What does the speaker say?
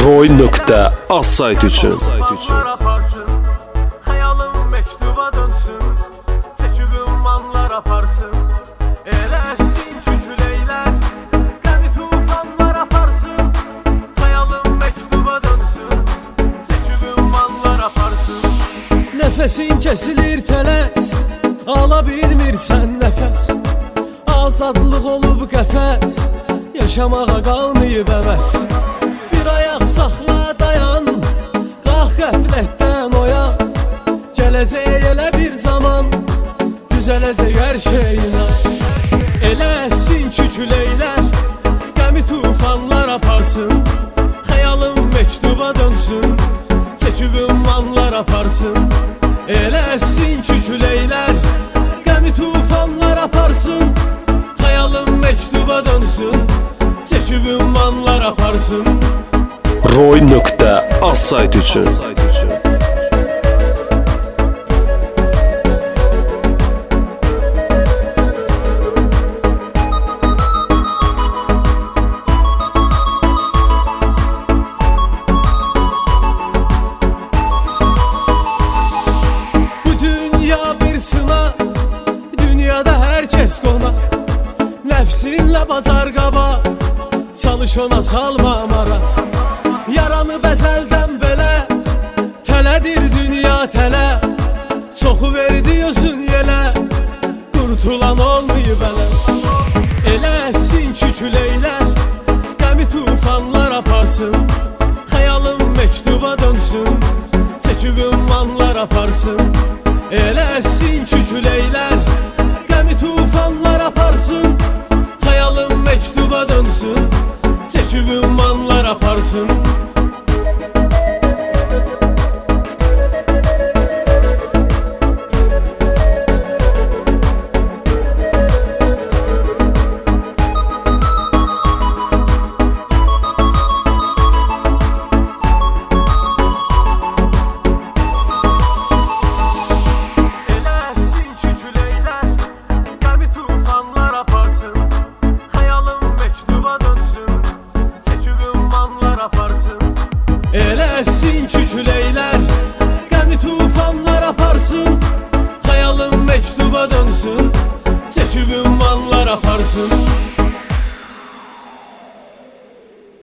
Roy.az sayt üçün. Xəyalım məktuba dönsün, çəkib ünvanlar aparsın. Elə əssin ki küləklər, qəmi tufanlar aparsın. Xəyalım məktuba dönsün, çəkib ünvanlar aparsın. Nəfəsin kəsilir tələs, ala bilmirsən nəfəs. Azadlıq olub qəfəs, yaşamağa qalmayıb əvəz. Bir ayaq saxla dayan, qalx qəflətdən oyan. Gələcək elə bir zaman, düzələcək hər şeyinə. Elə əssin ki küləklər, qəmi tufanlar aparsın. Xəyalım məktuba dönsün, çəkib ünvanlar aparsın. Elə əssin ki küləklər, qəmi tufanlar aparsın. Xəyalım məktuba dönsün, çəkib ünvanlar aparsın. Roy.az sayt üçün. Bu dünya bir sınaq, dünyada hər kəs qonaq. Nəfsinlə bacar qabaq, çalış ona salma maraq. Yaranı bəzəldən belə, tələdir dünya tələ. Çoxu verdi özün yelə, qurtulan olmayıb ələ. Elə əssin ki küləklər, qəmi tufanlar aparsın. Xəyalım məktuba dönsün, çəkib ünvanlar aparsın. Elə əssin ki küləklər, qəmi tufanlar aparsın. Xəyalım məktuba dönsün, çəkib ünvanlar aparsın. Elə əssin ki küləklər, qəmi tufanlar aparsın. Xəyalım məktuba dönsün, çəkib ünvanlar aparsın.